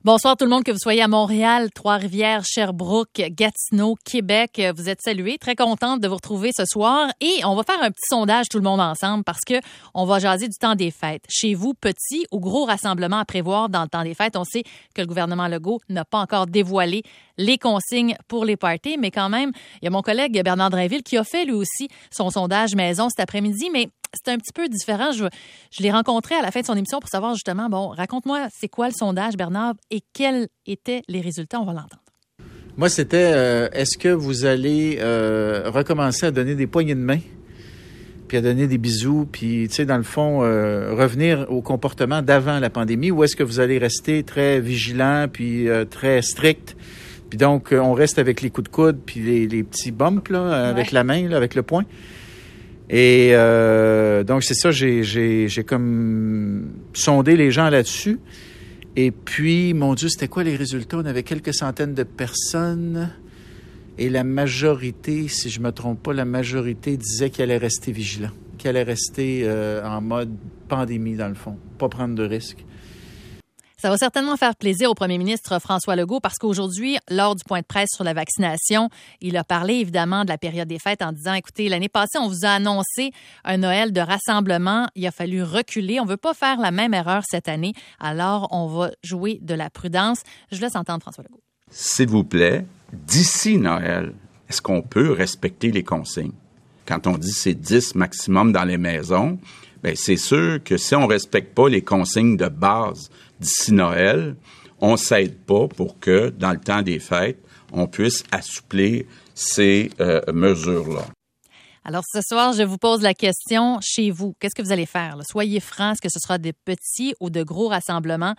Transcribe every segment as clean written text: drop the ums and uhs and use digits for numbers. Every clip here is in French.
Bonsoir tout le monde, que vous soyez à Montréal, Trois-Rivières, Sherbrooke, Gatineau, Québec. Vous êtes salués. Très contente de vous retrouver ce soir. Et on va faire un petit sondage tout le monde ensemble parce que on va jaser du temps des fêtes. Chez vous, petit ou gros rassemblement à prévoir dans le temps des fêtes? On sait que le gouvernement Legault n'a pas encore dévoilé les consignes pour les parties, mais quand même, il y a mon collègue Bernard Drainville qui a fait lui aussi son sondage maison cet après-midi, mais c'est un petit peu différent. Je l'ai rencontré à la fin de son émission pour savoir justement, raconte-moi, c'est quoi le sondage, Bernard, et quels étaient les résultats? On va l'entendre. Moi, c'était, est-ce que vous allez recommencer à donner des poignées de main, puis à donner des bisous, puis, tu sais, dans le fond, revenir au comportement d'avant la pandémie, ou est-ce que vous allez rester très vigilant, puis très strict, puis donc, on reste avec les coups de coude, puis les petits bumps, là, avec la main, là, avec le poing. Et donc, c'est ça, j'ai comme sondé les gens là-dessus. Et puis, mon Dieu, c'était quoi les résultats? On avait quelques centaines de personnes. Et la majorité, si je me trompe pas, la majorité disait qu'elle allait rester vigilant, qu'elle allait rester en mode pandémie, dans le fond, pas prendre de risques. Ça va certainement faire plaisir au premier ministre François Legault parce qu'aujourd'hui, lors du point de presse sur la vaccination, il a parlé évidemment de la période des fêtes en disant, écoutez, l'année passée, on vous a annoncé un Noël de rassemblement. Il a fallu reculer. On ne veut pas faire la même erreur cette année. Alors, on va jouer de la prudence. Je laisse entendre François Legault. S'il vous plaît, d'ici Noël, est-ce qu'on peut respecter les consignes? Quand on dit c'est 10 maximum dans les maisons, bien, c'est sûr que si on ne respecte pas les consignes de base d'ici Noël, on ne s'aide pas pour que, dans le temps des fêtes, on puisse assouplir ces mesures-là. Alors, ce soir, je vous pose la question, chez vous, qu'est-ce que vous allez faire? Là? Soyez francs, est-ce que ce sera des petits ou de gros rassemblements?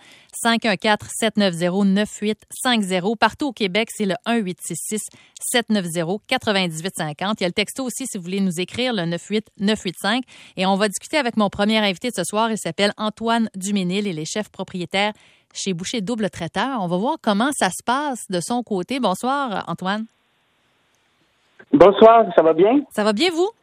514-790-9850. Partout au Québec, c'est le 1-866-790-9850. Il y a le texto aussi, si vous voulez nous écrire, le 98985. Et on va discuter avec mon premier invité de ce soir. Il s'appelle Antoine Duménil. Il est chef propriétaire chez Boucher Double Traiteur. On va voir comment ça se passe de son côté. Bonsoir, Antoine. Bonsoir, ça va bien? Ça va bien, vous?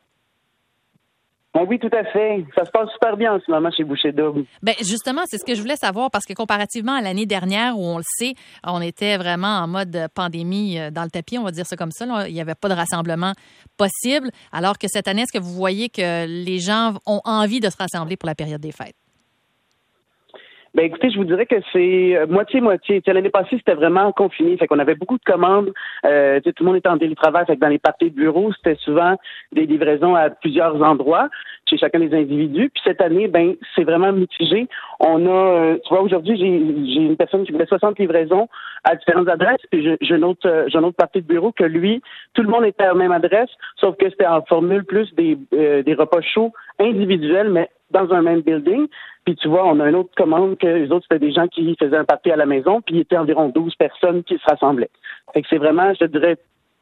Oui, tout à fait. Ça se passe super bien en ce moment chez Boucher Double. Bien, justement, c'est ce que je voulais savoir parce que comparativement à l'année dernière où on le sait, on était vraiment en mode pandémie dans le tapis, on va dire ça comme ça. Là. Il n'y avait pas de rassemblement possible. Alors que cette année, est-ce que vous voyez que les gens ont envie de se rassembler pour la période des fêtes? Ben écoutez, je vous dirais que c'est moitié-moitié. L'année passée, c'était vraiment confiné. Fait qu'on avait beaucoup de commandes. Tout le monde était en télétravail. Fait que dans les parties de bureau, c'était souvent des livraisons à plusieurs endroits, chez chacun des individus. Puis cette année, ben c'est vraiment mitigé. On a, tu vois, aujourd'hui, j'ai une personne qui voulait 60 livraisons à différentes adresses. Puis j'ai une autre partie de bureau que lui, tout le monde était à la même adresse, sauf que c'était en formule plus des repas chauds individuels, mais dans un même building. Puis tu vois, on a une autre commande que les autres, c'était des gens qui faisaient un party à la maison, puis il y était environ 12 personnes qui se rassemblaient. Fait que c'est vraiment, je dirais,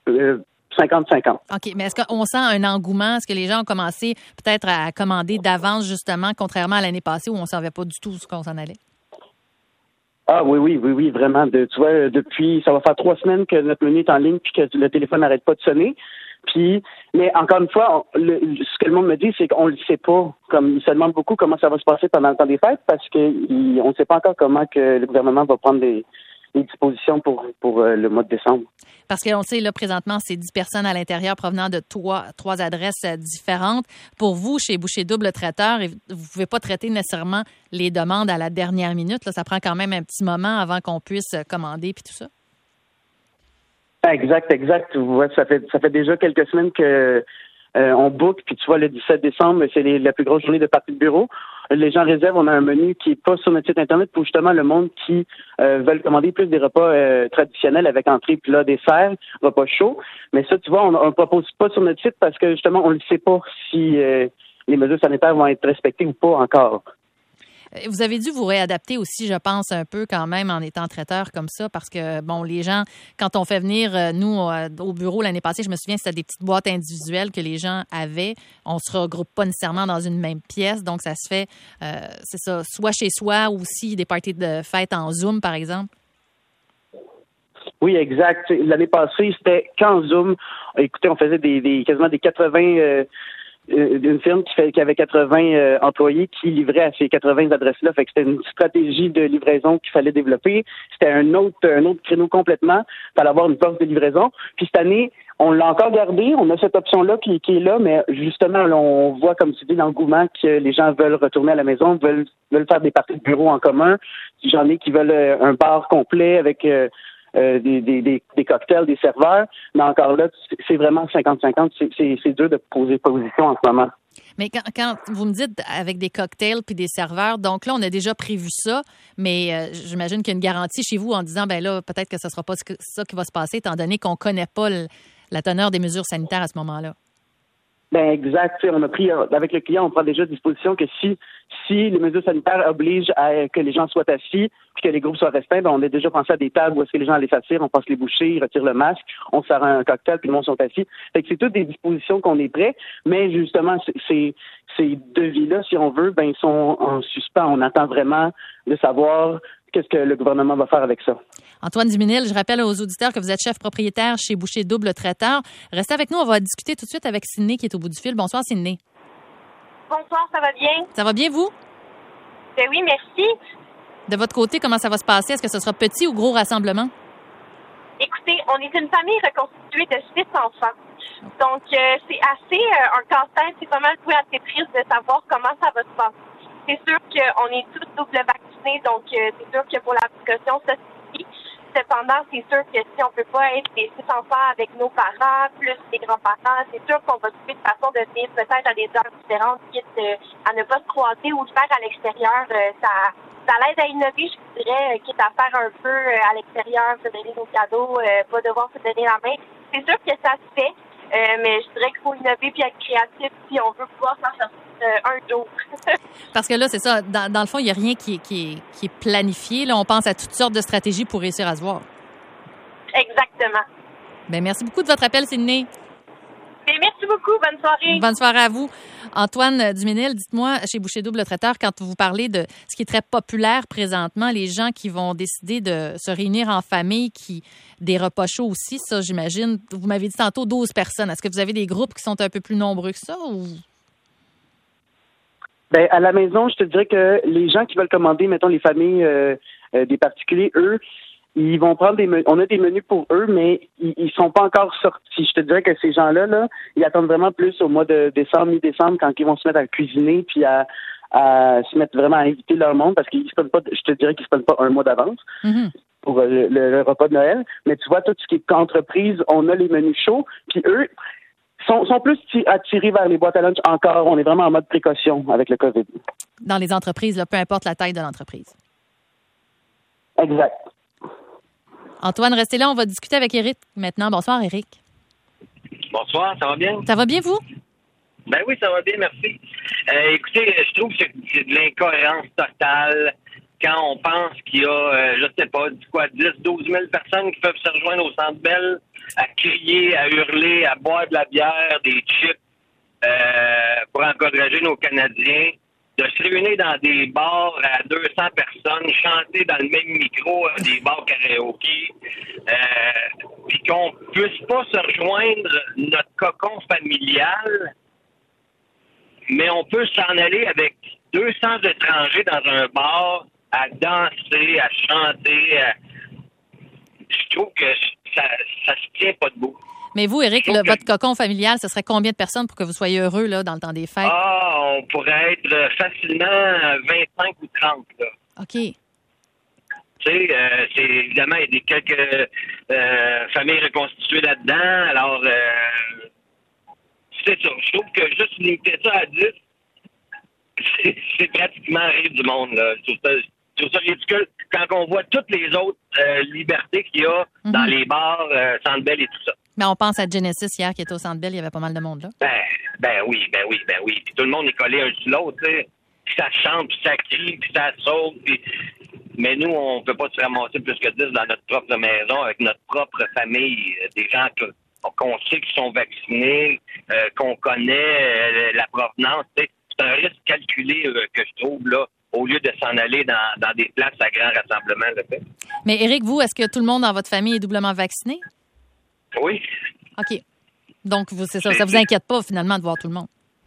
50-50. OK, mais est-ce qu'on sent un engouement? Est-ce que les gens ont commencé peut-être à commander d'avance, justement, contrairement à l'année passée où on ne savait pas du tout ce qu'on s'en allait? Ah oui, vraiment. Tu vois, depuis, ça va faire 3 semaines que notre menu est en ligne puis que le téléphone n'arrête pas de sonner. Puis, mais encore une fois, ce que le monde me dit, c'est qu'on ne le sait pas. Comme ils se demandent beaucoup comment ça va se passer pendant le temps des fêtes parce qu'on ne sait pas encore comment que le gouvernement va prendre les dispositions pour le mois de décembre. Parce qu'on sait, là, présentement, c'est 10 personnes à l'intérieur provenant de trois adresses différentes. Pour vous, chez Boucher Double Traiteur, vous ne pouvez pas traiter nécessairement les demandes à la dernière minute. Là, ça prend quand même un petit moment avant qu'on puisse commander puis tout ça. Exact. Ouais, ça fait déjà quelques semaines que on book, puis tu vois, le 17 décembre, c'est la plus grosse journée de partie de bureau. Les gens réservent, on a un menu qui est pas sur notre site Internet pour justement le monde qui veulent commander plus des repas traditionnels avec entrée, plat, dessert, repas chaud. Mais ça, tu vois, on ne propose pas sur notre site parce que justement, on ne sait pas si les mesures sanitaires vont être respectées ou pas encore. Vous avez dû vous réadapter aussi, je pense, un peu quand même en étant traiteur comme ça, parce que, bon, les gens, quand on fait venir, nous, au bureau l'année passée, je me souviens, c'était des petites boîtes individuelles que les gens avaient. On se regroupe pas nécessairement dans une même pièce, donc ça se fait, c'est ça, soit chez soi ou aussi des parties de fête en Zoom, par exemple. Oui, exact. L'année passée, c'était qu'en Zoom. Écoutez, on faisait quasiment des 80 d'une firme qui avait 80 employés qui livraient à ces 80 adresses-là. Fait que c'était une stratégie de livraison qu'il fallait développer. C'était un autre créneau complètement. Il fallait avoir une force de livraison. Puis cette année, on l'a encore gardé. On a cette option-là qui est là, mais justement, là, on voit, comme tu dis, l'engouement que les gens veulent retourner à la maison, veulent faire des parties de bureau en commun. J'en ai qui veulent un bar complet avec des cocktails, des serveurs. Mais encore là, c'est vraiment 50-50. C'est dur de poser position en ce moment. Mais quand vous me dites avec des cocktails puis des serveurs, donc là, on a déjà prévu ça, mais j'imagine qu'il y a une garantie chez vous en disant, ben là, peut-être que ce ne sera pas ça qui va se passer, étant donné qu'on ne connaît pas la teneur des mesures sanitaires à ce moment-là. Ben exact. On a pris avec le client, on prend déjà disposition que si les mesures sanitaires obligent à que les gens soient assis puis que les groupes soient restreints, ben on a déjà pensé à des tables où est-ce que les gens allaient s'asseoir, on passe les bouchées, ils retirent le masque, on sert un cocktail puis le monde sont assis. Fait que c'est toutes des dispositions qu'on est prêts, mais justement ces devis-là, si on veut, ben ils sont en suspens. On attend vraiment de savoir qu'est-ce que le gouvernement va faire avec ça. Antoine Duminil, je rappelle aux auditeurs que vous êtes chef propriétaire chez Boucher Double Traiteur. Restez avec nous, on va discuter tout de suite avec Sydney qui est au bout du fil. Bonsoir Sydney. Bonsoir, ça va bien? Ça va bien vous? Ben oui, merci. De votre côté, comment ça va se passer? Est-ce que ce sera petit ou gros rassemblement? Écoutez, on est une famille reconstituée de 6 enfants. Donc, c'est assez un casse-tête. C'est pas mal assez triste de savoir comment ça va se passer. C'est sûr qu'on est tous double vaccinés, donc c'est sûr que pour la précaution, ça suffit. Cependant, c'est sûr que si on peut pas être les 6 enfants avec nos parents, plus les grands-parents, c'est sûr qu'on va trouver une façon de venir peut-être à des heures différentes, quitte à ne pas se croiser ou le faire à l'extérieur. Ça l'aide à innover, je dirais, quitte à faire un peu à l'extérieur, se donner nos cadeaux, pas devoir se donner la main. C'est sûr que ça se fait, mais je dirais qu'il faut innover puis être créatif si on veut pouvoir s'en sortir un jour. Parce que là, c'est ça. Dans le fond, il n'y a rien qui est planifié. Là, on pense à toutes sortes de stratégies pour réussir à se voir. Exactement. Bien, merci beaucoup de votre appel, Sydney. Bien, merci beaucoup. Bonne soirée. Bonne soirée à vous. Antoine Duménil, dites-moi, chez Boucher Double Traiteur, quand vous parlez de ce qui est très populaire présentement, les gens qui vont décider de se réunir en famille, des repas chauds aussi, ça, j'imagine. Vous m'avez dit tantôt 12 personnes. Est-ce que vous avez des groupes qui sont un peu plus nombreux que ça ou... Ben, à la maison, je te dirais que les gens qui veulent commander, mettons les familles des particuliers, eux, ils vont prendre des menus. On a des menus pour eux, mais ils sont pas encore sortis. Je te dirais que ces gens-là, ils attendent vraiment plus au mois de décembre, mi-décembre, quand ils vont se mettre à cuisiner puis à se mettre vraiment à inviter leur monde, parce qu'ils se prennent pas, je te dirais qu'ils se prennent pas un mois d'avance pour le repas de Noël. Mais tu vois, tout ce qui est entreprise, on a les menus chauds, puis eux sont plus attirés vers les boîtes à lunch encore. On est vraiment en mode précaution avec le COVID. Dans les entreprises, là, peu importe la taille de l'entreprise. Exact. Antoine, restez là, on va discuter avec Éric maintenant. Bonsoir, Éric. Bonsoir, ça va bien? Ça va bien, vous? Ben oui, ça va bien, merci. Écoutez, je trouve que c'est de l'incohérence totale quand on pense qu'il y a, je sais pas, 10-12 000 personnes qui peuvent se rejoindre au Centre Bell à crier, à hurler, à boire de la bière, des chips pour encourager nos Canadiens, de se réunir dans des bars à 200 personnes, chanter dans le même micro des bars karaoké, puis qu'on puisse pas se rejoindre notre cocon familial, mais on peut s'en aller avec 200 étrangers dans un bar à danser, à chanter. Je trouve que ça se tient pas debout. Mais vous, Éric, votre cocon familial, ce serait combien de personnes pour que vous soyez heureux là, dans le temps des fêtes? On pourrait être facilement 25 ou 30. Là. OK. Tu sais, c'est évidemment, il y a quelques familles reconstituées là-dedans. Alors, c'est ça. Je trouve que juste limiter ça à 10, c'est pratiquement rire du monde. Là. Je trouve ça ridicule quand on voit toutes les autres libertés qu'il y a dans les bars, Centre Bell et tout ça. Mais on pense à Genesis hier qui était au Centre Bell, il y avait pas mal de monde là. Ben oui. Puis tout le monde est collé un sur l'autre, tu sais. Puis ça chante, puis ça crie, puis ça saute. Puis... Mais nous, on peut pas se ramasser plus que 10 dans notre propre maison, avec notre propre famille. Des gens qu'on sait qui sont vaccinés, qu'on connaît la provenance. Tu sais. C'est un risque calculé que je trouve, là, au lieu de s'en aller dans des places à grand rassemblement. Là. Mais Éric, vous, est-ce que tout le monde dans votre famille est doublement vacciné? Oui. OK. Donc, ça vous inquiète pas, finalement, de voir tout le monde?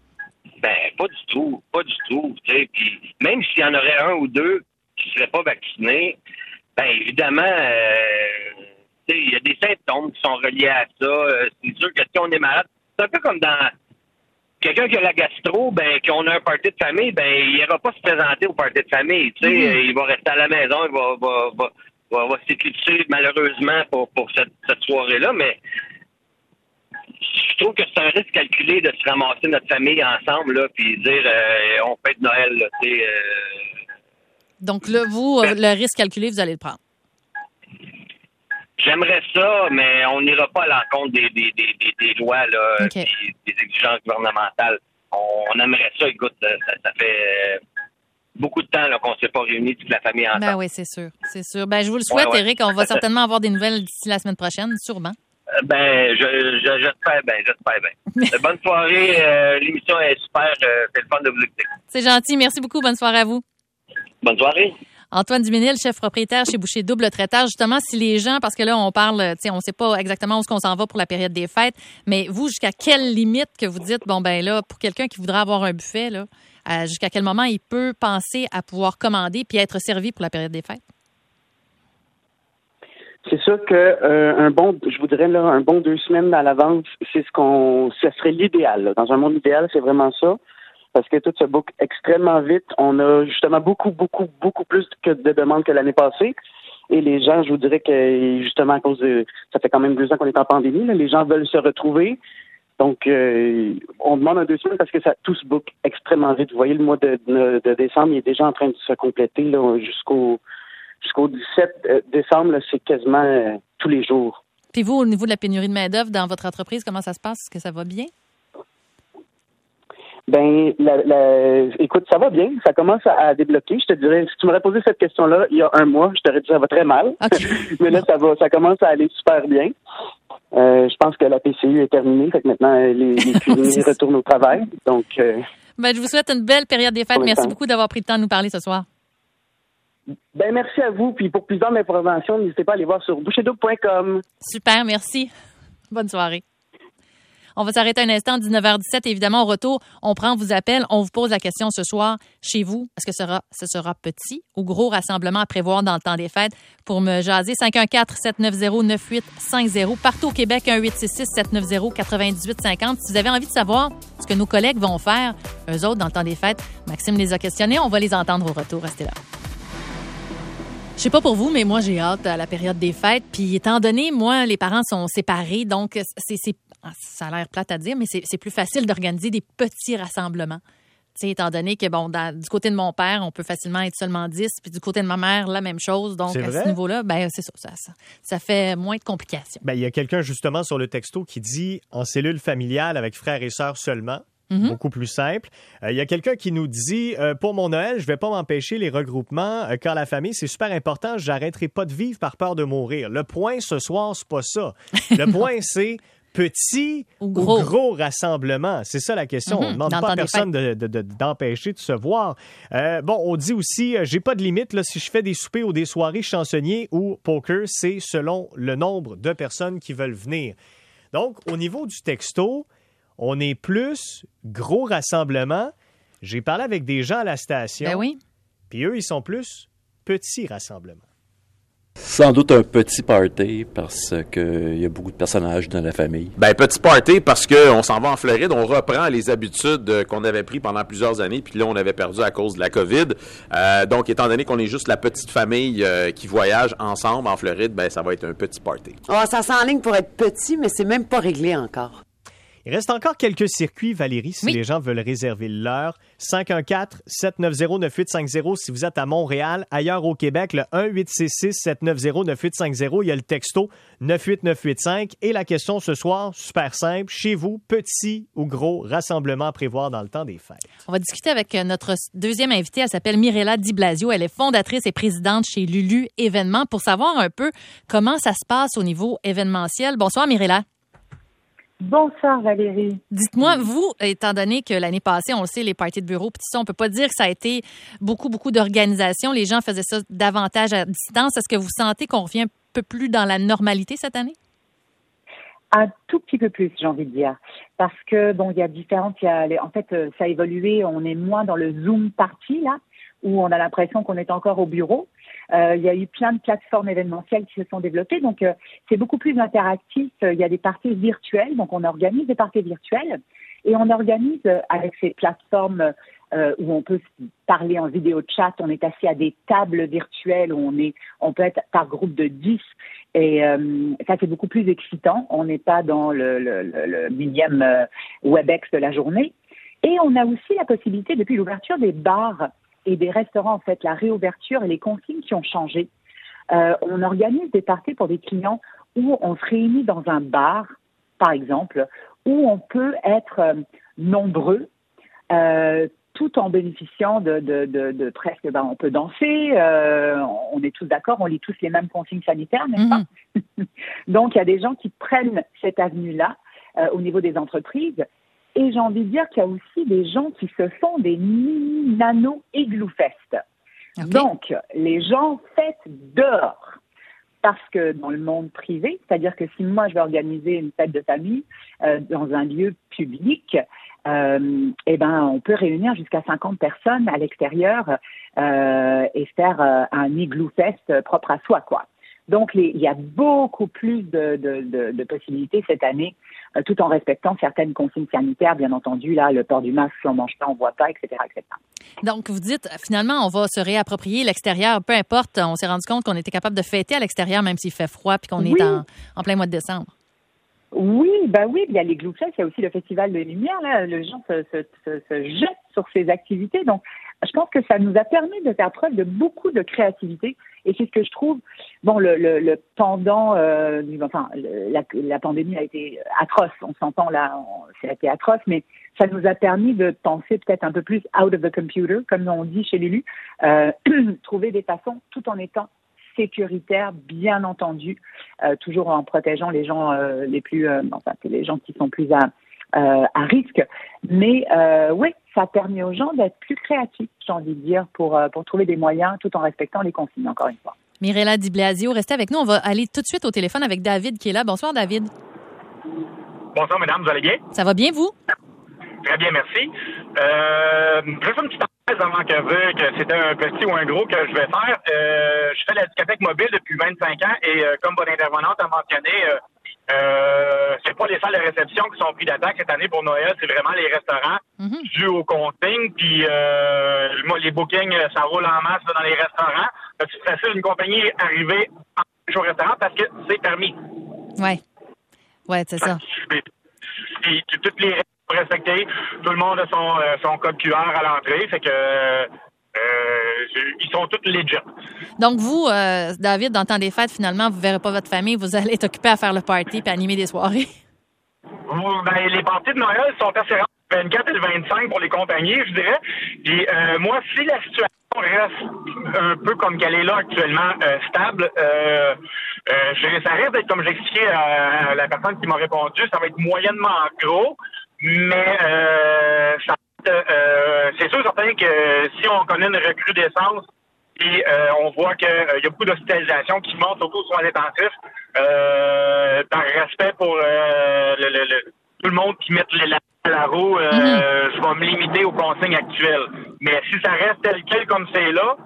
Ben, pas du tout. Tu sais, puis même s'il y en aurait un ou deux qui seraient pas vaccinés, ben évidemment, tu sais, il y a des symptômes qui sont reliés à ça. C'est sûr que si on est malade, c'est un peu comme dans quelqu'un qui a la gastro, ben qu'on a un party de famille, ben il ira pas se présenter au party de famille. Tu sais, il va rester à la maison, il va s'éclipser malheureusement pour cette soirée-là, mais je trouve que c'est un risque calculé de se ramasser notre famille ensemble, là, puis dire on fête Noël, là, tu sais. Donc là, vous, le risque calculé, vous allez le prendre. J'aimerais ça, mais on n'ira pas à l'encontre des lois, là, Okay. des exigences gouvernementales. On aimerait ça, écoute, ça fait beaucoup de temps là, qu'on ne s'est pas réunis toute la famille ensemble. Ben oui, c'est sûr. Ben, je vous le souhaite, Ouais. Éric. On va certainement avoir des nouvelles d'ici la semaine prochaine, sûrement. Ben, j'espère bien. Bonne soirée. L'émission est super. C'est le fun de vous écouter. C'est gentil. Merci beaucoup. Bonne soirée à vous. Bonne soirée. Antoine Duménil, chef propriétaire chez Boucher Double Traiteur. Justement, si les gens, parce que là, on parle, tu sais, on sait pas exactement où est-ce qu'on s'en va pour la période des fêtes, mais vous, jusqu'à quelle limite que vous dites, bon, ben là, pour quelqu'un qui voudrait avoir un buffet, là, jusqu'à quel moment il peut penser à pouvoir commander puis être servi pour la période des fêtes? C'est sûr que je vous dirais là, un bon 2 semaines à l'avance, ça serait l'idéal. Là. Dans un monde idéal, c'est vraiment ça. Parce que tout se book extrêmement vite. On a justement beaucoup plus de demandes que l'année passée. Et les gens, je vous dirais que justement à cause de ça fait quand même 2 ans qu'on est en pandémie, là, les gens veulent se retrouver. Donc on demande un 2 semaines parce que ça tout se book extrêmement vite. Vous voyez, le mois de décembre, il est déjà en train de se compléter là, jusqu'au 17 décembre, là, c'est quasiment tous les jours. Puis vous, au niveau de la pénurie de main-d'œuvre dans votre entreprise, comment ça se passe? Est-ce que ça va bien? Ben, écoute, ça va bien. Ça commence à débloquer. Je te dirais, si tu m'aurais posé cette question-là il y a un mois, je t'aurais dit ça va très mal. Okay. Mais là, ça commence à aller super bien. Je pense que la PCU est terminée. Fait que maintenant, les cuisiniers retournent au travail. Donc, ben, je vous souhaite une belle période des fêtes. Merci beaucoup d'avoir pris le temps de nous parler ce soir. Ben, merci à vous. Puis pour plus d'informations, n'hésitez pas à aller voir sur boucherdouble.com. Super, merci. Bonne soirée. On va s'arrêter un instant, 19h17. Évidemment, au retour, on prend vos appels. On vous pose la question ce soir. Chez vous, est-ce que ce sera petit ou gros rassemblement à prévoir dans le temps des fêtes? Pour me jaser, 514-790-9850. Partout au Québec, 1866-790-9850. Si vous avez envie de savoir ce que nos collègues vont faire, eux autres, dans le temps des fêtes, Maxime les a questionnés. On va les entendre au retour. Restez là. Je sais pas pour vous, mais moi, j'ai hâte à la période des fêtes. Puis, étant donné, moi, les parents sont séparés, donc ça a l'air plate à dire, mais c'est plus facile d'organiser des petits rassemblements. Tu sais, étant donné que, bon, du côté de mon père, on peut facilement être seulement 10, puis du côté de ma mère, la même chose. Donc, à ce niveau-là, ben c'est ça fait moins de complications. Ben, il y a quelqu'un, justement, sur le texto qui dit « en cellule familiale avec frères et sœurs seulement ». Beaucoup plus simple. Il y a quelqu'un qui nous dit pour mon Noël, je vais pas m'empêcher les regroupements car la famille, c'est super important. J'arrêterai pas de vivre par peur de mourir. Le point ce soir, c'est pas ça. Le point, c'est petit ou gros rassemblement. C'est ça la question. On ne demande pas à personne d'empêcher de se voir. Bon, on dit aussi, j'ai pas de limite là, si je fais des soupers ou des soirées chansonniers ou poker, c'est selon le nombre de personnes qui veulent venir. Donc, au niveau du texto, on est plus gros rassemblement. J'ai parlé avec des gens à la station. Ben oui. Puis eux, ils sont plus petits rassemblements. Sans doute un petit party parce qu'il y a beaucoup de personnages dans la famille. Ben, petit party parce qu'on s'en va en Floride, on reprend les habitudes qu'on avait pris pendant plusieurs années, puis là, on avait perdu à cause de la COVID. Donc, étant donné qu'on est juste la petite famille qui voyage ensemble en Floride, ben, ça va être un petit party. Oh, ça s'enligne pour être petit, mais c'est même pas réglé encore. Il reste encore quelques circuits, Valérie, si les gens veulent réserver leur. 514-790-9850 si vous êtes à Montréal. Ailleurs au Québec, le 1-866-790-9850. Il y a le texto 98985. Et la question ce soir, super simple. Chez vous, petit ou gros rassemblement à prévoir dans le temps des fêtes? On va discuter avec notre deuxième invitée. Elle s'appelle Mirella Di Blasio. Elle est fondatrice et présidente chez Lulu Événements pour savoir un peu comment ça se passe au niveau événementiel. Bonsoir, Mirella. Bonsoir Valérie. Dites-moi, vous, étant donné que l'année passée, on le sait, les parties de bureau, puis ça, on peut pas dire que ça a été beaucoup d'organisation. Les gens faisaient ça davantage à distance. Est-ce que vous sentez qu'on revient un peu plus dans la normalité cette année? Un tout petit peu plus, j'ai envie de dire. Parce que, bon, il y a différentes... en fait, ça a évolué. On est moins dans le Zoom party, là, où on a l'impression qu'on est encore au bureau. Il y a eu plein de plateformes événementielles qui se sont développées. Donc, c'est beaucoup plus interactif. Il y a des parties virtuelles. Donc, on organise des parties virtuelles. Et on organise avec ces plateformes où on peut parler en vidéo chat. On est assis à des tables virtuelles où on peut être par groupe de 10. Et ça, c'est beaucoup plus excitant. On n'est pas dans le millième WebEx de la journée. Et on a aussi la possibilité, depuis l'ouverture des bars et des restaurants, en fait, la réouverture et les consignes qui ont changé, on organise des parties pour des clients où on se réunit dans un bar, par exemple, où on peut être nombreux, tout en bénéficiant de presque, on peut danser, on est tous d'accord, on lit tous les mêmes consignes sanitaires, n'est-ce pas? Donc, il y a des gens qui prennent cette avenue-là au niveau des entreprises. Et j'ai envie de dire qu'il y a aussi des gens qui se font des mini-nano igloo fest. Okay. Donc, les gens fêtent dehors. Parce que dans le monde privé, c'est-à-dire que si moi je vais organiser une fête de famille dans un lieu public, on peut réunir jusqu'à 50 personnes à l'extérieur et faire un igloo fest propre à soi, quoi. Donc, il y a beaucoup plus de possibilités cette année, tout en respectant certaines consignes sanitaires, bien entendu, là, le port du masque, si on mange pas, on voit pas, etc., etc. Donc, vous dites, finalement, on va se réapproprier l'extérieur, peu importe. On s'est rendu compte qu'on était capable de fêter à l'extérieur, même s'il fait froid, puis qu'on est en plein mois de décembre. Oui, il y a les Igloo Fest, il y a aussi le Festival de Lumière, là, les gens se jettent sur ces activités. Donc, je pense que ça nous a permis de faire preuve de beaucoup de créativité. Et c'est ce que je trouve, le pendant, la pandémie a été atroce. On s'entend là, ça a été atroce, mais ça nous a permis de penser peut-être un peu plus out of the computer, comme on dit chez Lulu, trouver des façons tout en étant sécuritaire, bien entendu, toujours en protégeant les gens les gens qui sont plus à risque. Mais ça permet aux gens d'être plus créatifs, j'ai envie de dire, pour trouver des moyens tout en respectant les consignes, encore une fois. Mirella Di Blasio, restez avec nous. On va aller tout de suite au téléphone avec David qui est là. Bonsoir, David. Bonsoir, mesdames. Vous allez bien? Ça va bien, vous? Très bien, merci. Juste une petite parenthèse avant que c'était un petit ou un gros que je vais faire. Je fais la discothèque mobile depuis 25 ans et comme votre intervenante a mentionné, c'est pas les salles de réception qui sont pris d'attaque cette année pour Noël, c'est vraiment les restaurants dû aux consignes. Puis les bookings, ça roule en masse dans les restaurants. C'est facile une compagnie arriver au restaurant parce que c'est permis. Ouais, c'est ça. Et toutes les règles sont respectées. Tout le monde a son code QR à l'entrée. Fait que ils sont tous legit. Donc vous, David, dans le temps des fêtes, finalement, vous ne verrez pas votre famille, vous allez être occupé à faire le party et animer des soirées. Les parties de Noël sont assez rares. Le 24 et le 25 pour les compagnies, je dirais. Et moi, si la situation reste un peu comme qu'elle est là actuellement, stable, ça risque d'être, comme j'expliquais à la personne qui m'a répondu, ça va être moyennement gros, mais c'est sûr certain que si on connaît une recrudescence et on voit qu'il y a beaucoup d'hospitalisations qui montent surtout aux soins intensifs, par respect pour tout le monde qui met à la roue, je vais me limiter aux consignes actuelles. Mais si ça reste tel quel comme c'est là,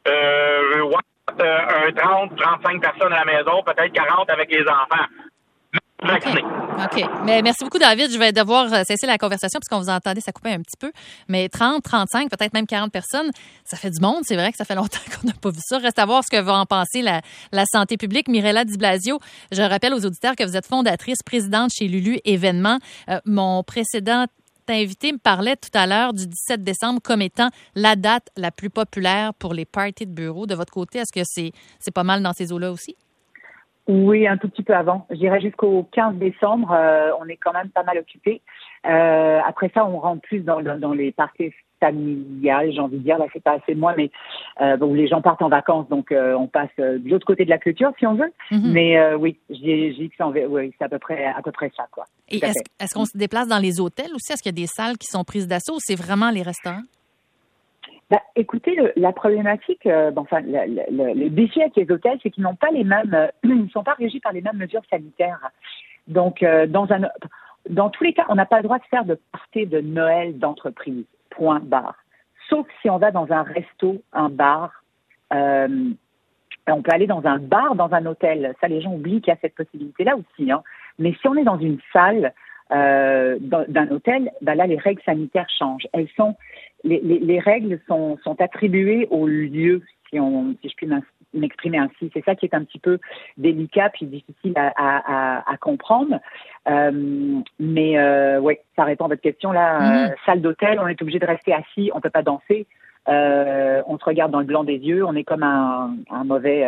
30-35 personnes à la maison, peut-être 40 avec les enfants. OK. Mais merci beaucoup, David. Je vais devoir cesser la conversation parce qu'on vous entendait, ça coupait un petit peu. Mais 30, 35, peut-être même 40 personnes, ça fait du monde. C'est vrai que ça fait longtemps qu'on n'a pas vu ça. Reste à voir ce que va en penser la santé publique. Mirella Di Blasio, je rappelle aux auditeurs que vous êtes fondatrice, présidente chez Lulu Événements. Mon précédent invité me parlait tout à l'heure du 17 décembre comme étant la date la plus populaire pour les parties de bureau. De votre côté, est-ce que c'est pas mal dans ces eaux-là aussi? Oui, un tout petit peu avant. Je dirais jusqu'au 15 décembre, on est quand même pas mal occupé. Après ça, on rentre plus dans les parties familiales, j'ai envie de dire. Là, c'est pas assez de moi, mais où les gens partent en vacances, donc on passe de l'autre côté de la clôture, si on veut. Mais oui, j'ai dit que c'est à peu près ça, quoi. Et est-ce qu'on se déplace dans les hôtels aussi? Est-ce qu'il y a des salles qui sont prises d'assaut ou c'est vraiment les restaurants? Écoutez, la problématique, le défi avec les hôtels, c'est qu'ils n'ont pas les mêmes, ils ne sont pas régis par les mêmes mesures sanitaires. Donc, dans tous les cas, on n'a pas le droit de faire de party de Noël d'entreprise. Point barre. Sauf si on va dans un resto, un bar. On peut aller dans un bar, dans un hôtel. Ça, les gens oublient qu'il y a cette possibilité-là aussi. Hein. Mais si on est dans une salle d'un hôtel, ben là, les règles sanitaires changent. Les règles sont attribuées au lieu, si je puis m'exprimer ainsi. C'est ça qui est un petit peu délicat puis difficile à comprendre. Mais oui, ça répond à votre question là. Salle d'hôtel, on est obligé de rester assis, on peut pas danser. On se regarde dans le blanc des yeux, on est comme un mauvais,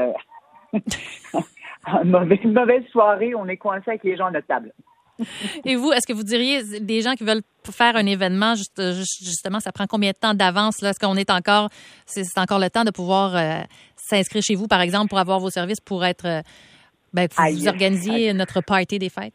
une mauvaise soirée, on est coincé avec les gens à notre table. Et vous, est-ce que vous diriez des gens qui veulent faire un événement, justement, ça prend combien de temps d'avance? Là? Est-ce qu'on est encore, c'est encore le temps de pouvoir s'inscrire chez vous, par exemple, pour avoir vos services, pour être, vous organisiez notre party des fêtes?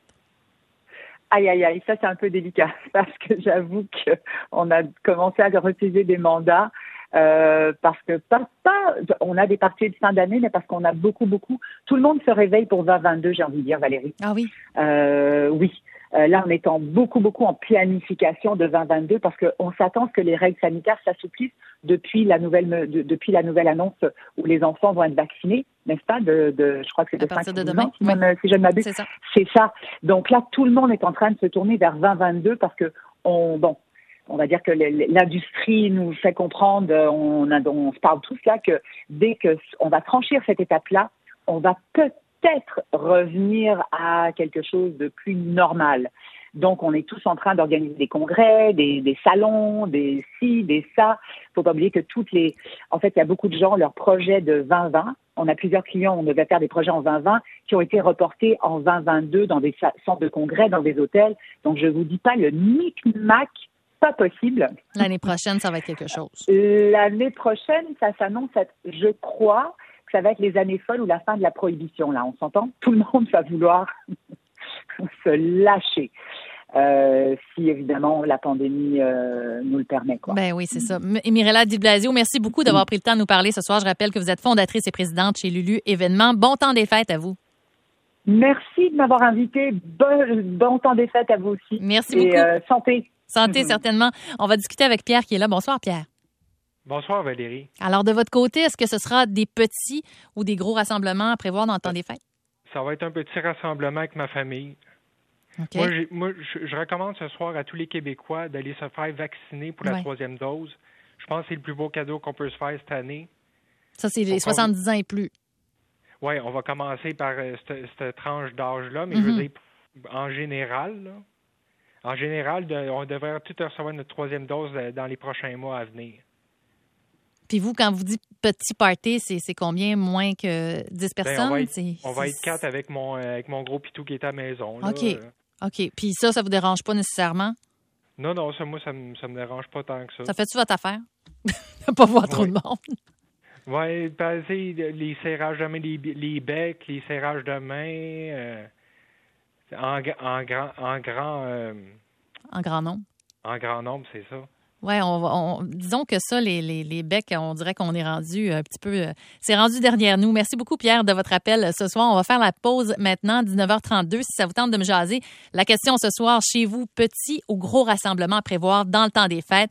Aïe, ça c'est un peu délicat parce que j'avoue qu'on a commencé à refuser des mandats parce que on a des parties de fin d'année, mais parce qu'on a beaucoup, tout le monde se réveille pour 2022, j'ai envie de dire, Valérie. Ah oui? Oui. Là, on est beaucoup en planification de 2022 parce qu'on s'attend à ce que les règles sanitaires s'assouplissent depuis la nouvelle annonce où les enfants vont être vaccinés, n'est-ce pas? Je crois que c'est de 5 de demain, si je ne m'abuse. C'est ça. Donc là, tout le monde est en train de se tourner vers 2022 parce que on va dire que l'industrie nous fait comprendre, on se parle tous là que dès que on va franchir cette étape-là, on va peut-être revenir à quelque chose de plus normal. Donc, on est tous en train d'organiser des congrès, des salons, des ci, des ça. Faut pas oublier que en fait, il y a beaucoup de gens, leurs projets de 2020, on a plusieurs clients, on devait faire des projets en 2020 qui ont été reportés en 2022 dans des centres de congrès, dans des hôtels. Donc, je vous dis pas le micmac, pas possible. L'année prochaine, ça va être quelque chose. L'année prochaine, ça s'annonce être, je crois, que ça va être les années folles ou la fin de la prohibition. Là, on s'entend? Tout le monde va vouloir se lâcher. Si, évidemment, la pandémie nous le permet, quoi. Ben oui, c'est ça. Mirella Di Blasio, merci beaucoup d'avoir pris le temps de nous parler ce soir. Je rappelle que vous êtes fondatrice et présidente chez Lulu Événements. Bon temps des fêtes à vous. Merci de m'avoir invité. Bon temps des fêtes à vous aussi. Merci beaucoup. Et santé. Santé, certainement. On va discuter avec Pierre qui est là. Bonsoir, Pierre. Bonsoir, Valérie. Alors, de votre côté, est-ce que ce sera des petits ou des gros rassemblements à prévoir dans le temps des fêtes? Ça va être un petit rassemblement avec ma famille. Okay. Moi, je recommande ce soir à tous les Québécois d'aller se faire vacciner pour la 3e dose. Je pense que c'est le plus beau cadeau qu'on peut se faire cette année. Ça, c'est les 70 ans et plus. Oui, on va commencer par cette tranche d'âge-là, mais je veux dire, en général, on devrait tout recevoir notre 3e dose dans les prochains mois à venir. Puis vous, quand vous dites petit party, c'est combien moins que 10 personnes? On va être 4 avec mon gros pitou qui est à la maison. Là. OK. Puis ça vous dérange pas nécessairement? Non, ça me dérange pas tant que ça. Ça fait-tu votre affaire? De pas voir trop de monde. Oui, les serrages de main, les becs, les serrages de main, en grand nombre. En grand nombre, c'est ça. Oui, disons que ça, les becs, on dirait qu'on est rendu un petit peu... c'est rendu derrière nous. Merci beaucoup, Pierre, de votre appel ce soir. On va faire la pause maintenant, 19h32, si ça vous tente de me jaser. La question ce soir, chez vous, petit ou gros rassemblement à prévoir dans le temps des fêtes?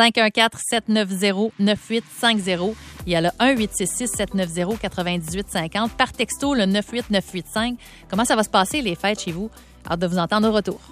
514-790-9850. Il y a le 1-866-790-9850. Par texto, le 98985. Comment ça va se passer, les fêtes, chez vous? Hâte de vous entendre au retour.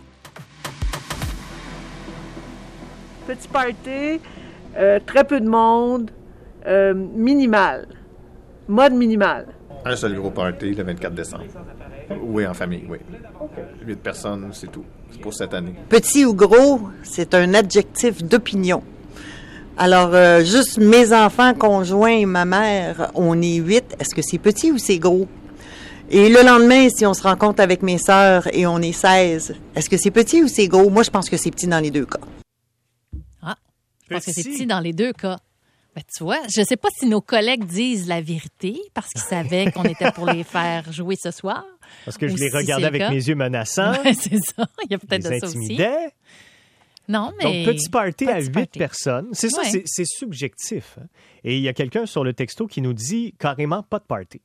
Petit party, très peu de monde, minimal, mode minimal. Un seul gros party le 24 décembre. Oui, en famille, oui. 8 personnes, c'est tout. C'est pour cette année. Petit ou gros, c'est un adjectif d'opinion. Alors, juste mes enfants, conjoints et ma mère, on est 8. Est-ce que c'est petit ou c'est gros? Et le lendemain, si on se rencontre avec mes sœurs et on est 16, est-ce que c'est petit ou c'est gros? Moi, je pense que c'est petit dans les deux cas. Je pense que c'est petit dans les deux cas. Ben, tu vois, je ne sais pas si nos collègues disent la vérité parce qu'ils savaient qu'on était pour les faire jouer ce soir. Parce que je les regardais avec mes yeux menaçants. Ouais, c'est ça. Il y a peut-être de ça aussi. Non, mais... Donc, petit party à 8 personnes. C'est ça, c'est subjectif. Hein? Et il y a quelqu'un sur le texto qui nous dit carrément pas de party.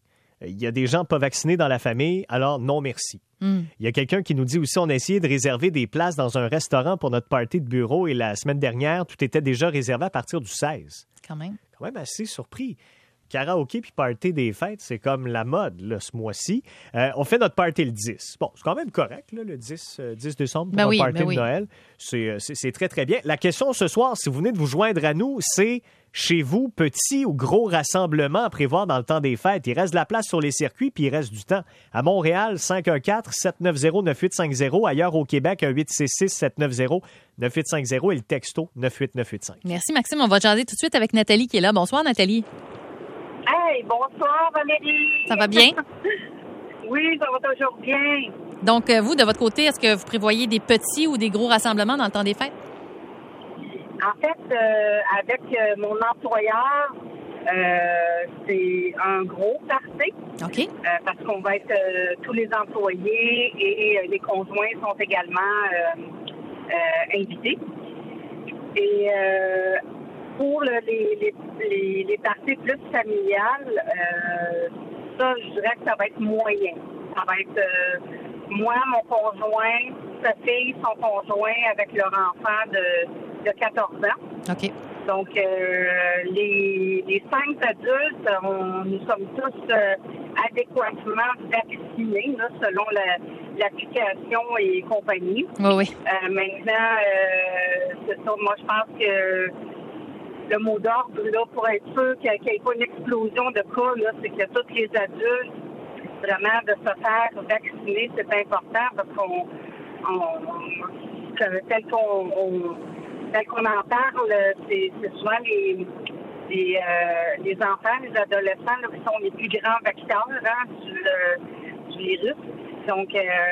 il y a des gens pas vaccinés dans la famille, alors non merci. Il y a quelqu'un qui nous dit aussi, on a essayé de réserver des places dans un restaurant pour notre party de bureau et la semaine dernière, tout était déjà réservé à partir du 16. Quand même assez surpris. Karaoké puis party des fêtes, c'est comme la mode là, ce mois-ci. On fait notre party le 10. Bon, c'est quand même correct, là, le 10 décembre pour un party de Noël. C'est très, très bien. La question ce soir, si vous venez de vous joindre à nous, c'est chez vous, petit ou gros rassemblement à prévoir dans le temps des fêtes. Il reste de la place sur les circuits puis il reste du temps. À Montréal, 514-790-9850. Ailleurs au Québec, 1-866-790-9850 et le texto 98985. Merci Maxime. On va jaser tout de suite avec Nathalie qui est là. Bonsoir Nathalie. Hey, bonsoir Valérie. Ça va bien? Oui, ça va toujours bien. Donc, vous, de votre côté, est-ce que vous prévoyez des petits ou des gros rassemblements dans le temps des fêtes? En fait, avec mon employeur, c'est un gros party. OK. Parce qu'on va être tous les employés et les conjoints sont également invités. Et pour les parties plus familiales, ça, je dirais que ça va être moyen. Ça va être moi, mon conjoint, sa fille, son conjoint avec leur enfant de 14 ans. OK. Donc, les 5 adultes, nous sommes tous adéquatement vaccinés, là, selon l'application et compagnie. Oui. Maintenant, c'est ça. Moi, je pense que le mot d'ordre, là, pour être sûr qu'il n'y ait pas une explosion de cas, là, c'est que tous les adultes, vraiment, de se faire vacciner, c'est important parce tel qu'on en parle, c'est souvent les enfants, les adolescents là, qui sont les plus grands vecteurs du virus. Donc,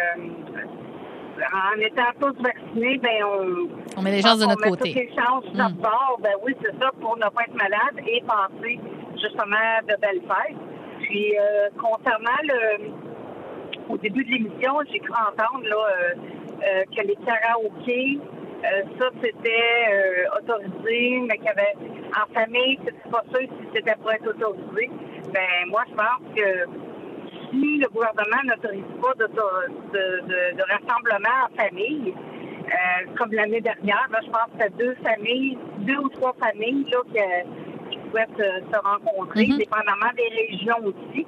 en étant tous vaccinés, ben on met les chances de notre côté. On met toutes les chances de bord, ben oui, c'est ça, pour ne pas être malade et passer justement de belles fêtes. Puis, concernant au début de l'émission, j'ai cru entendre là, que les karaokés, ça c'était autorisé, mais qu'il y avait en famille, c'était pas sûr si c'était pour être autorisé. Ben moi, je pense que si le gouvernement n'autorise pas de rassemblement en famille, comme l'année dernière, là, je pense que c'était 2 ou 3 familles là, qui pouvaient se rencontrer, dépendamment des régions aussi.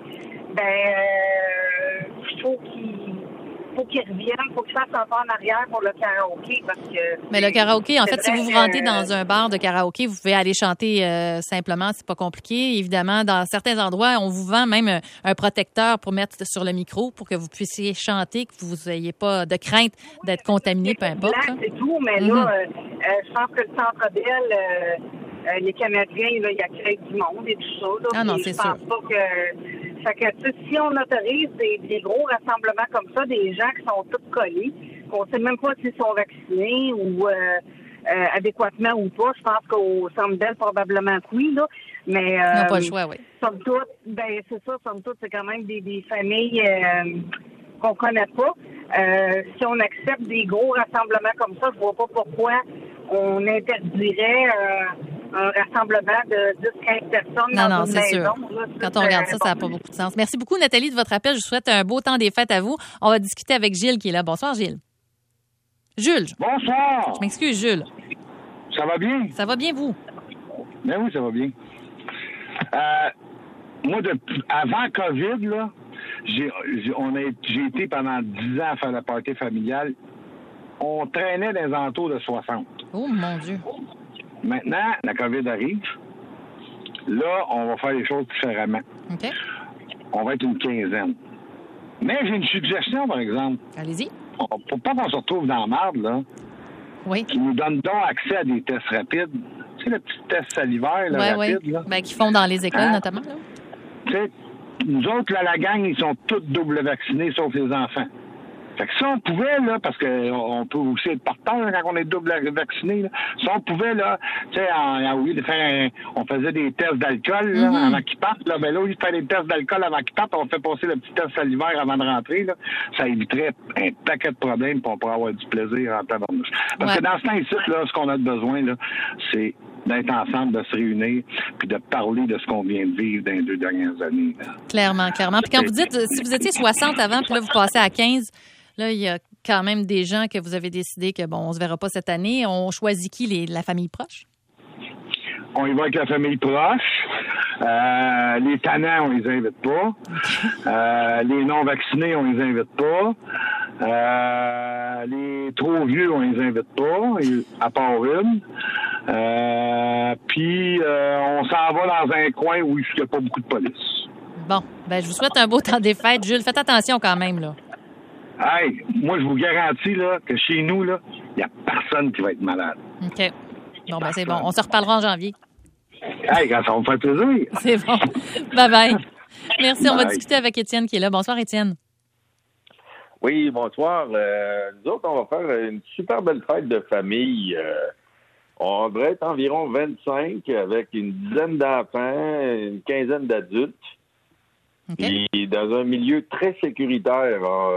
Il faut qu'ils reviennent, il faut qu'ils fassent un pas en arrière pour le karaoké. Parce que mais le karaoké, en fait, si vous vous rendez dans un bar de karaoké, vous pouvez aller chanter simplement, c'est pas compliqué. Évidemment, dans certains endroits, on vous vend même un protecteur pour mettre sur le micro pour que vous puissiez chanter, que vous n'ayez pas de crainte d'être contaminé, peu importe. C'est tout, mais là, je pense que le Centre Bell, les Canadiens, là, il y a créé du monde et tout ça. Là, ah non, c'est sûr. Je pense pas que... Fait que, si on autorise des gros rassemblements comme ça, des gens qui sont tous collés, qu'on sait même pas s'ils sont vaccinés ou adéquatement ou pas, je pense qu'au Centre Bell, probablement que oui, là. Mais, ils n'ont pas le choix, oui. Somme toute, c'est ça, somme toute, c'est quand même des familles qu'on connaît pas. Si on accepte des gros rassemblements comme ça, je vois pas pourquoi on interdirait un rassemblement de 10-15 personnes dans une maison. Sûr. Quand on regarde ça n'a pas beaucoup de sens. Merci beaucoup, Nathalie, de votre appel. Je vous souhaite un beau temps des fêtes à vous. On va discuter avec Gilles qui est là. Bonsoir, Gilles. Jules. Bonsoir. Je m'excuse, Jules. Ça va bien? Ça va bien, vous? Ben oui, ça va bien. Moi, avant COVID, là, j'ai été pendant 10 ans à faire la party familiale. On traînait dans les entours de 60. Oh, mon Dieu. Maintenant, la COVID arrive. Là, on va faire les choses différemment. OK. On va être une quinzaine. Mais j'ai une suggestion, par exemple. Allez-y. Pour pas qu'on se retrouve dans la marde, là. Oui. Qui nous donne donc accès à des tests rapides. Tu sais, le petit test salivaire, là, rapide, là. Ben, qu'ils font dans les écoles, notamment, là. Tu sais, nous autres, là, la gang, ils sont tous double vaccinés, sauf les enfants. Fait que si on pouvait, là, parce qu'on peut aussi être partant quand on est double vacciné, là, si on pouvait, là, tu sais, on faisait des tests d'alcool, là, avant qu'ils partent, là, ben là, au lieu de faire des tests d'alcool avant qu'ils partent, on fait passer le petit test salivaire avant de rentrer, là, ça éviterait un paquet de problèmes, puis on pourrait avoir du plaisir en tabarnouche. Parce que dans ce temps ici, là, ce qu'on a besoin, là, c'est d'être ensemble, de se réunir, puis de parler de ce qu'on vient de vivre dans les 2 dernières années. Là. Clairement. Puis quand vous dites, si vous étiez 60 avant, puis là, vous passez à 15, là, il y a quand même des gens que vous avez décidé que, bon, on se verra pas cette année. On choisit qui, la famille proche? On y va avec la famille proche. Les tannants, on les invite pas. Les non-vaccinés, on les invite pas. Les trop vieux, on les invite pas, à part une. Puis, on s'en va dans un coin où il n'y a pas beaucoup de police. Bon, je vous souhaite un beau temps des fêtes. Jules, faites attention quand même, là. Hey, moi, je vous garantis là, que chez nous, là, il n'y a personne qui va être malade. OK. Bon, c'est bon. On se reparlera en janvier. Hey, ça va me faire plaisir. C'est bon. Bye-bye. Merci. On va discuter avec Étienne qui est là. Bonsoir, Étienne. Oui, bonsoir. Nous autres, on va faire une super belle fête de famille. On devrait être environ 25 avec une dizaine d'enfants, une quinzaine d'adultes. Okay. Puis dans un milieu très sécuritaire.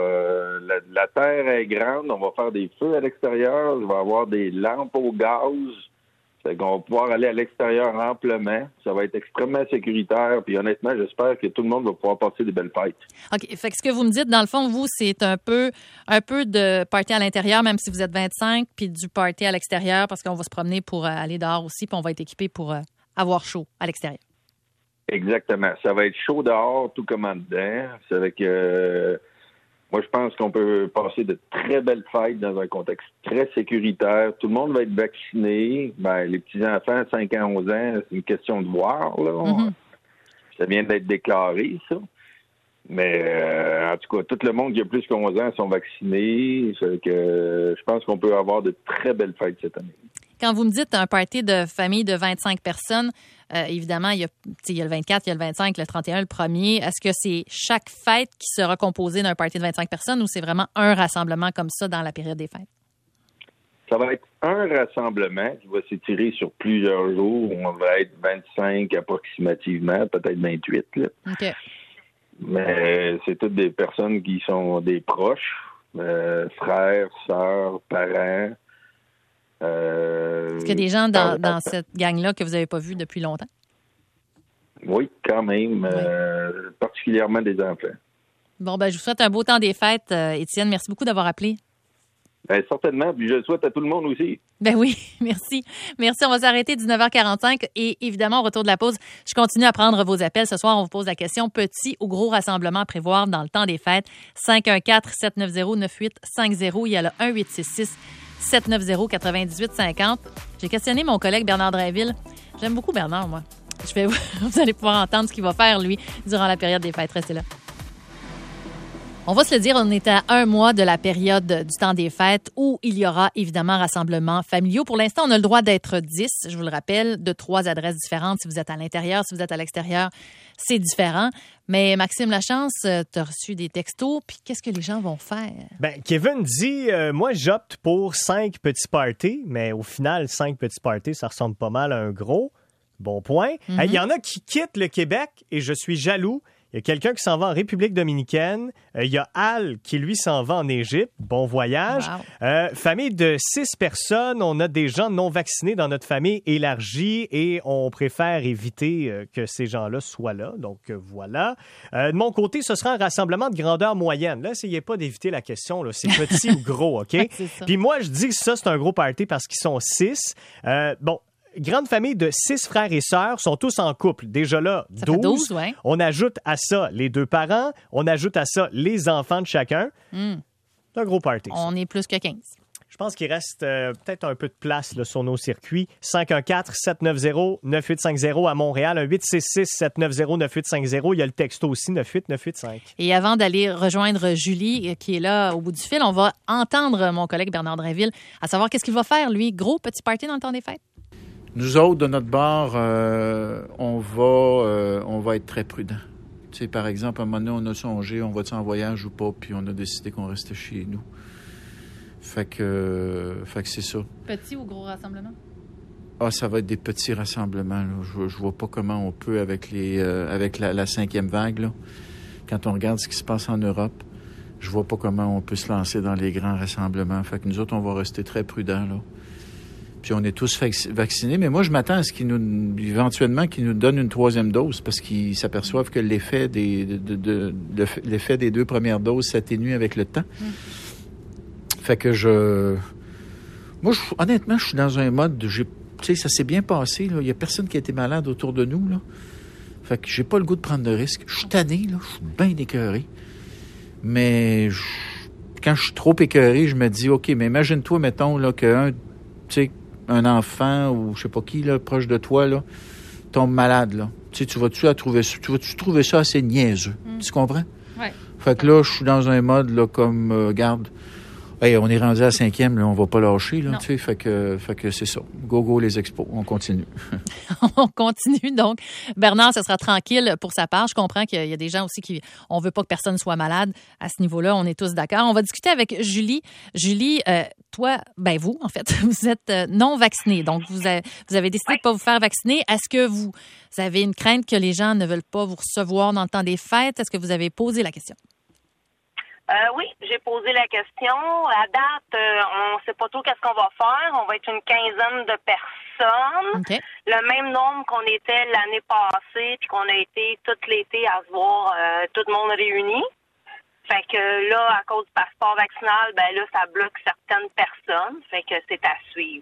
La terre est grande, on va faire des feux à l'extérieur, il va y avoir des lampes au gaz. Fait qu'on va pouvoir aller à l'extérieur amplement. Ça va être extrêmement sécuritaire. Puis honnêtement, j'espère que tout le monde va pouvoir passer des belles fêtes. OK. Fait que ce que vous me dites, dans le fond, vous, c'est un peu de party à l'intérieur, même si vous êtes 25, puis du party à l'extérieur, parce qu'on va se promener pour aller dehors aussi, puis on va être équipé pour avoir chaud à l'extérieur. Exactement. Ça va être chaud dehors, tout comme en dedans. C'est avec... moi, je pense qu'on peut passer de très belles fêtes dans un contexte très sécuritaire. Tout le monde va être vacciné. Les petits-enfants, 5 ans, 11 ans, c'est une question de voir. Là. Mm-hmm. Ça vient d'être déclaré, ça. Mais en tout cas, tout le monde qui a plus que 11 ans sont vaccinés. C'est que je pense qu'on peut avoir de très belles fêtes cette année. Quand vous me dites un party de famille de 25 personnes, évidemment, il y a le 24, il y a le 25, le 31, le 1er. Est-ce que c'est chaque fête qui sera composée d'un party de 25 personnes ou c'est vraiment un rassemblement comme ça dans la période des fêtes? Ça va être un rassemblement qui va s'étirer sur plusieurs jours. On va être 25 approximativement, peut-être 28. Là. OK. Mais c'est toutes des personnes qui sont des proches, frères, sœurs, parents. Est-ce qu'il y a des gens dans cette gang-là que vous n'avez pas vu depuis longtemps? Oui, quand même. Particulièrement des enfants. Bon, je vous souhaite un beau temps des fêtes, Étienne. Merci beaucoup d'avoir appelé. Certainement. Puis je le souhaite à tout le monde aussi. Oui, merci. Merci. On va s'arrêter 19h45 et évidemment, au retour de la pause, je continue à prendre vos appels. Ce soir, on vous pose la question petit ou gros rassemblement à prévoir dans le temps des fêtes. 514-790-9850. Il y a le 1866-790-9850. J'ai questionné mon collègue Bernard Drainville. J'aime beaucoup Bernard, moi. Vous allez pouvoir entendre ce qu'il va faire, lui, durant la période des fêtes. Restez là. On va se le dire, on est à 1 mois de la période du temps des fêtes où il y aura évidemment rassemblements familiaux. Pour l'instant, on a le droit d'être 10, je vous le rappelle, de 3 adresses différentes. Si vous êtes à l'intérieur, si vous êtes à l'extérieur, c'est différent. Mais Maxime Lachance, tu as reçu des textos, puis qu'est-ce que les gens vont faire? Kevin dit, moi, j'opte pour 5 petits parties, mais au final, 5 petits parties, ça ressemble pas mal à un gros. Bon point. Il y en a qui quittent le Québec et je suis jaloux. Il y a quelqu'un qui s'en va en République dominicaine. Il y a Al qui, lui, s'en va en Égypte. Bon voyage. Wow. Famille de 6 personnes. On a des gens non vaccinés dans notre famille élargie et on préfère éviter que ces gens-là soient là. Donc, voilà. De mon côté, ce sera un rassemblement de grandeur moyenne. Là, essayez pas d'éviter la question. Là. C'est petit ou gros, OK? Puis moi, je dis que ça, c'est un gros party parce qu'ils sont 6. Grande famille de 6 frères et sœurs, sont tous en couple. Déjà là, 12. Ça fait 12, ouais. On ajoute à ça les 2 parents. On ajoute à ça les enfants de chacun. C'est un gros party. On est plus que 15. Je pense qu'il reste peut-être un peu de place là, sur nos circuits. 514-790-9850 à Montréal. 1-866-790-9850. Il y a le texto aussi, 98985. Et avant d'aller rejoindre Julie, qui est là au bout du fil, on va entendre mon collègue Bernard Drainville, à savoir qu'est-ce qu'il va faire, lui. Gros petit party dans le temps des fêtes? Nous autres, de notre bord, on va être très prudents. Tu sais, par exemple, à un moment donné, on a songé, on va-tu en voyage ou pas, puis on a décidé qu'on restait chez nous. Fait que c'est ça. Petit ou gros rassemblement? Ça va être des petits rassemblements. Là. Je vois pas comment on peut avec la 5e vague. Là. Quand on regarde ce qui se passe en Europe, je vois pas comment on peut se lancer dans les grands rassemblements. Fait que nous autres, on va rester très prudents, là. Puis on est tous vaccinés. Mais moi, je m'attends à ce éventuellement qu'ils nous donnent une 3e dose parce qu'ils s'aperçoivent que l'effet des 2 premières doses s'atténue avec le temps. Fait que honnêtement, je suis dans un mode, ça s'est bien passé, là. Il y a personne qui a été malade autour de nous, là. Fait que j'ai pas le goût de prendre de risques. Je suis tanné, là. Je suis bien écœuré. Mais quand je suis trop écœuré, je me dis, OK, mais imagine-toi, mettons, là, un enfant ou je sais pas qui, là, proche de toi, là, tombe malade, là. Tu vas-tu trouver ça assez niaiseux? Tu comprends? Ouais. Fait que là, je suis dans un mode, là, comme, garde, hey, on est rendu à 5e, là, on va pas lâcher, là, tu sais, fait que c'est ça. Go les expos, on continue. On continue, donc. Bernard, ce sera tranquille pour sa part. Je comprends qu'il y a des gens aussi on veut pas que personne soit malade. À ce niveau-là, on est tous d'accord. On va discuter avec Julie. Julie, toi, vous, en fait, vous êtes non vaccinée. Donc, vous avez décidé de pas vous faire vacciner. Est-ce que vous avez une crainte que les gens ne veulent pas vous recevoir dans le temps des fêtes? Est-ce que vous avez posé la question? Oui, j'ai posé la question. À date, on ne sait pas trop qu'est-ce qu'on va faire. On va être une 15aine de personnes. Okay. Le même nombre qu'on était l'année passée, puis qu'on a été tout l'été à se voir tout le monde réuni. Fait que là, à cause du passeport vaccinal, ça bloque certaines personnes. Fait que c'est à suivre.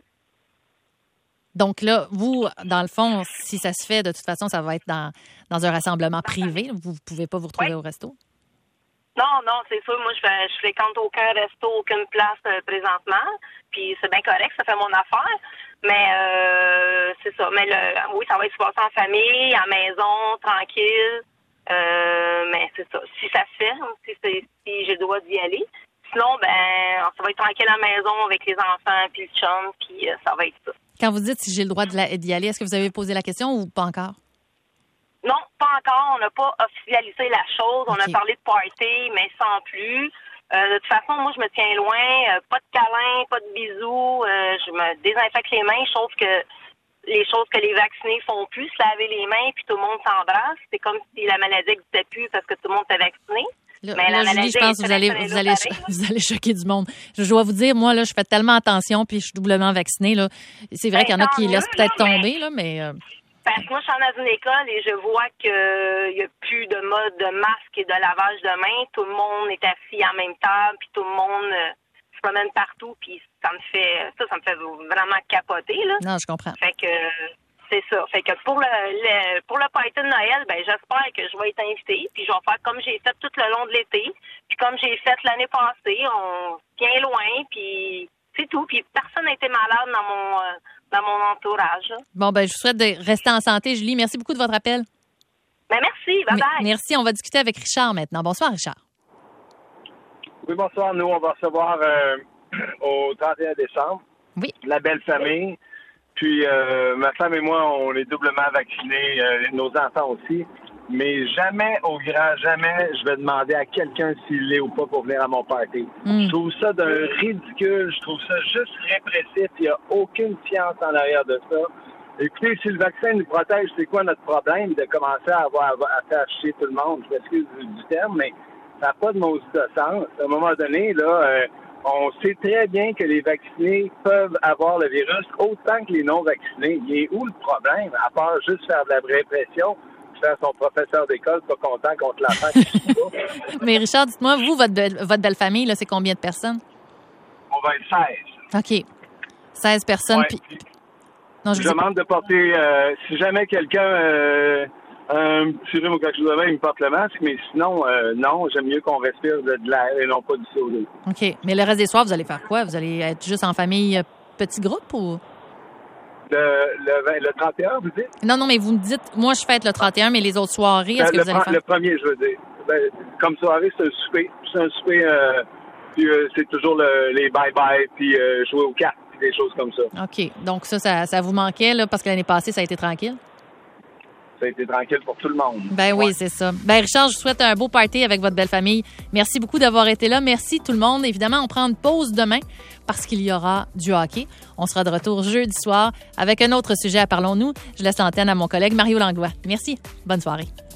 Donc là, vous, dans le fond, si ça se fait, de toute façon, ça va être dans un rassemblement privé. Vous ne pouvez pas vous retrouver au resto? Non, c'est sûr. Moi, je fréquente aucun resto, aucune place présentement. Puis c'est bien correct, ça fait mon affaire. Mais c'est ça. Mais oui, ça va se passer en famille, à la maison, tranquille. Mais c'est ça. Si ça se fait, si j'ai le droit d'y aller. Sinon, ça va être tranquille à la maison avec les enfants, puis le chum, puis ça va être ça. Quand vous dites si j'ai le droit d'y aller, est-ce que vous avez posé la question ou pas encore? Non, pas encore. On n'a pas officialisé la chose. On a parlé de party, mais sans plus. De toute façon, moi, je me tiens loin. Pas de câlins, pas de bisous. Je me désinfecte les mains, chose que les choses que les vaccinés font plus, se laver les mains puis tout le monde s'embrasse. C'est comme si la maladie n'existait plus parce que tout le monde était vacciné. Mais la Julie, je pense que vous allez choquer du monde. Je dois vous dire, moi, là, je fais tellement attention puis je suis doublement vaccinée, là. C'est vrai qu'il y en a qui laissent peut-être tomber, là, mais... Parce que moi, je suis dans une école et je vois qu'il n'y a plus de mode de masque et de lavage de mains. Tout le monde est assis à la même table, puis tout le monde se promène partout, puis ça me fait vraiment capoter, là. Non, je comprends. Fait que c'est ça. Fait que pour le party de Noël, j'espère que je vais être invitée, puis je vais faire comme j'ai fait tout le long de l'été, puis comme j'ai fait l'année passée, on tient loin, puis c'est tout. Puis personne n'a été malade dans mon entourage. Bon, je vous souhaite de rester en santé, Julie. Merci beaucoup de votre appel. Merci. Bye-bye. Merci. On va discuter avec Richard maintenant. Bonsoir, Richard. Oui, bonsoir. Nous, on va recevoir au 31 décembre la belle famille. Puis, ma femme et moi, on est doublement vaccinés, nos enfants aussi. Mais jamais, au grand jamais, je vais demander à quelqu'un s'il l'est ou pas pour venir à mon party. Je trouve ça d'un ridicule. Je trouve ça juste répressif. Il n'y a aucune science en arrière de ça. Écoutez, si le vaccin nous protège, c'est quoi notre problème de commencer à faire chier tout le monde? Je m'excuse du terme, mais ça n'a pas de maudit de sens. À un moment donné, là, on sait très bien que les vaccinés peuvent avoir le virus autant que les non-vaccinés. Il est où le problème? À part juste faire de la répression, faire son professeur d'école pas content contre l'enfant qui suit pas. Mais Richard, dites-moi, vous, votre belle famille, là, c'est combien de personnes? On va être 16. OK. 16 personnes. Ouais. Puis... Non, je demande de porter, si jamais quelqu'un un petit rhume ou quelque chose de même, il me porte le masque, mais sinon, non, j'aime mieux qu'on respire de l'air et non pas du CO2. OK. Mais le reste des soirs, vous allez faire quoi? Vous allez être juste en famille, petit groupe ou... Le 31, vous dites? Non, mais vous me dites, moi, je fête le 31, mais les autres soirées, est-ce que vous allez faire? Le premier, je veux dire. Comme soirée, c'est un souper. C'est un souper, puis c'est toujours les bye-bye, puis jouer aux cartes, puis des choses comme ça. OK. Donc ça vous manquait, là, parce que l'année passée, ça a été tranquille? Ça a été tranquille pour tout le monde. Oui, c'est ça. Richard, je vous souhaite un beau party avec votre belle famille. Merci beaucoup d'avoir été là. Merci tout le monde. Évidemment, on prend une pause demain parce qu'il y aura du hockey. On sera de retour jeudi soir avec un autre sujet à Parlons-nous. Je laisse l'antenne à mon collègue Mario Langlois. Merci. Bonne soirée.